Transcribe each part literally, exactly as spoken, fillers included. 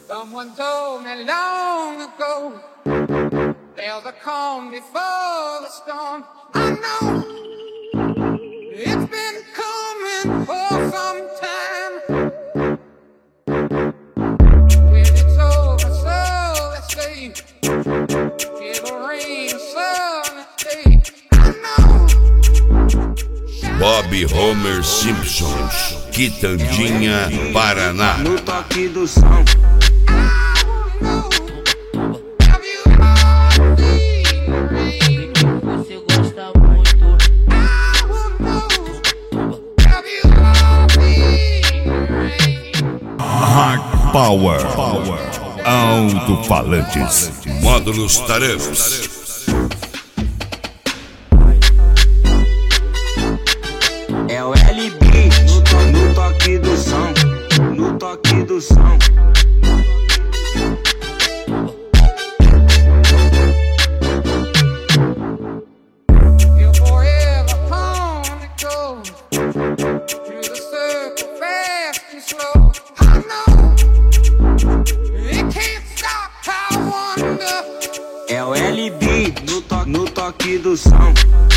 Someone told me long ago, there's a calm before the storm. I know it's been coming for some time. When it's over, so let's say it'll rain, sun, let's say I know. Bob Homer Simpson, Quitandinha, Paraná. No toque do som. Você gosta muito. Hard Power, alto-falantes, módulos tarefas. É o L B no, to no toque do som. No toque do som. É o L B no, to no toque do som.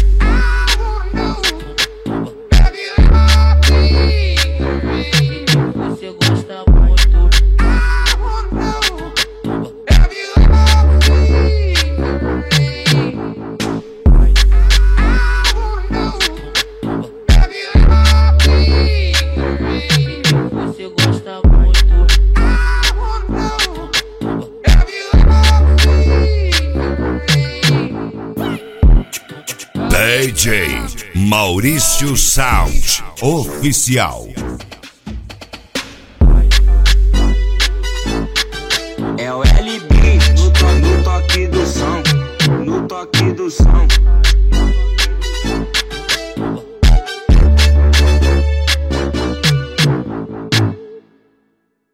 Você gosta muito. Você gosta muito. D J Maurício Sound Oficial. É o L B no, to no toque do som. No toque do som.